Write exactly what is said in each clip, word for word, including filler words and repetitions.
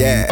Yeah.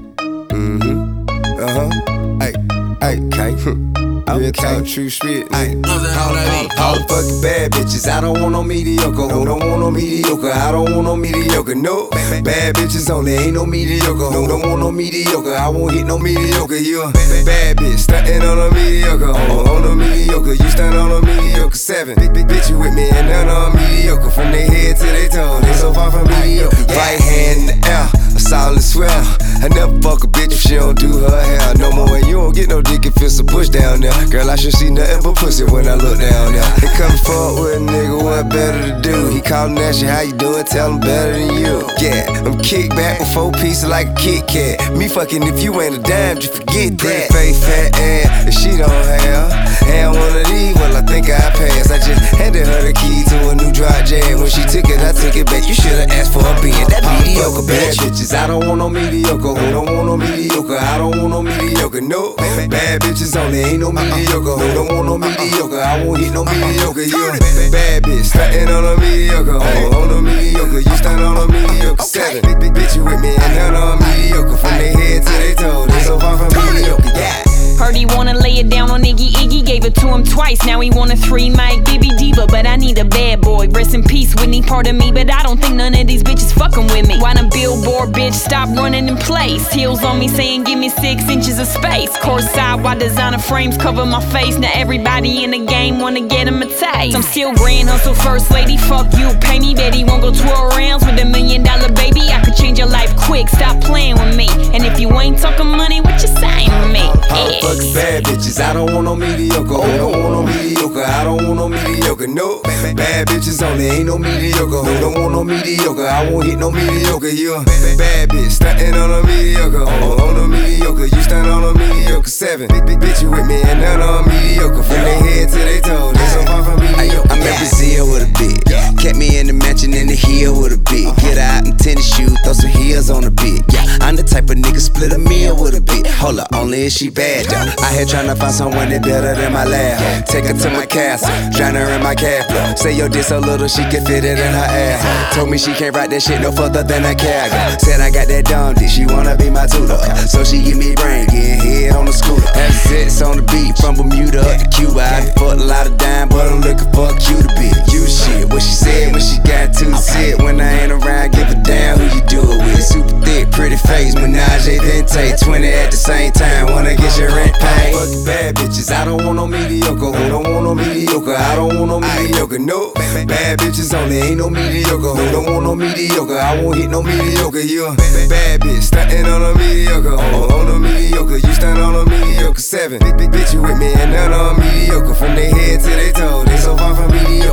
Mm-hmm. Uh-huh. Hey, hey, okay. Real talk, true spit. Ay, all, all, all the fucking bad bitches. I don't want no mediocre. Who don't want no mediocre? I don't want no mediocre. No, bad bitches only. Ain't no mediocre. Who don't want no mediocre? I won't hit no mediocre. You a bad bitch stuntin' on a mediocre. On, on a mediocre, you stunt on a mediocre. Seven big big bitch you with me and none on mediocre. From their head to their toe, they so far from mediocre. Right hand in the air, a solid swell. I never fuck a bitch if she don't do her hair no more. And you don't get no dick if it's a bush down there. Girl, I should see nothing but pussy when I look down there. They come forward with a nigga, what better to do? He callin' at you, how you doing? Tell him better than you. Yeah, I'm kick back with four pieces like a Kit Kat. Me fucking if you ain't a dime, just forget that. Pretty face, fat ass, if she don't have. And one of these, well, I think I passed. I just handed her the key to a new dry jam. When she took it, I took it back. You should've asked for a being that mediocre bad bitches. I don't want no mediocre. Who don't want no mediocre? I don't want no mediocre. No, bad bitches only. Ain't no mediocre. Who don't want no mediocre? I won't hit no mediocre. You a bad bitch stuntin' on a mediocre. On, on a mediocre, you stunt on a mediocre. Seven big big bitch you with me and none on mediocre. From their head to their toe, they so far from mediocre. Yeah. Heard he wanna lay it down on Iggy Iggy, gave it to him twice. Now he want a three mic Baby Diva, but I need a bad boy. Rest in peace, Whitney, part of me, but I don't think none of these bitches fucking with me. Why the billboard bitch stop running in place? Heels on me saying give me six inches of space. Course side, why designer frames cover my face? Now everybody in the game wanna get him a taste. I'm still grand hustle first lady, fuck you, pay me. Bet he won't go twelve rounds with a million dollar baby. I could change your life quick, stop playing with me. And if you ain't talking money, what you saying with me? Yeah. Fuck bad bitches, I don't want no mediocre. Who don't want no mediocre? I don't want no mediocre. No, bad bitches only. Ain't no mediocre. Who don't want no mediocre? I won't hit no mediocre. You a bad bitch stuntin' on a mediocre. On, on a mediocre, you stunt on a mediocre. Seven big big bitch you with me and none on mediocre. From their head to their toe, they so far from mediocre. I'm in Brazil with a bitch. Kept me in the mansion in the hill with a bitch. Get her out in tennis shoes, throw some heels on a bitch. Yeah, I'm the type of nigga split a meal with a bitch. Hold up, only if she bad though. I here tryna find someone that better than my lab. Take her to my castle, drown her in my cab. Say your dick so little she can fit it in her ass. Told me she can't ride that shit no further than a cab. Said I got that dumb dick, she wanna be my tutor. So she give me brain, getting head on the scooter. Have sex on the beat from Bermuda up to Cuba. I done fucked a lot of dime, but I'm looking for a cuter bitch. You shit, what she said when she got to sit. When I ain't around, give a damn who you do it with. Super thick, pretty face, menage a vente. Twenty at the same time, wanna get your rent paid. Fuck bad bitches, I don't want no mediocre. Who don't want no mediocre? I don't want no mediocre. No, bad bitches only. Ain't no mediocre. Who don't want no mediocre? I won't hit no mediocre. You a bad bitch stuntin' on a mediocre. On, on a mediocre, you stunt on a mediocre. Seven big big bitch you with me and none on mediocre. From their head to their toe, they so far from mediocre.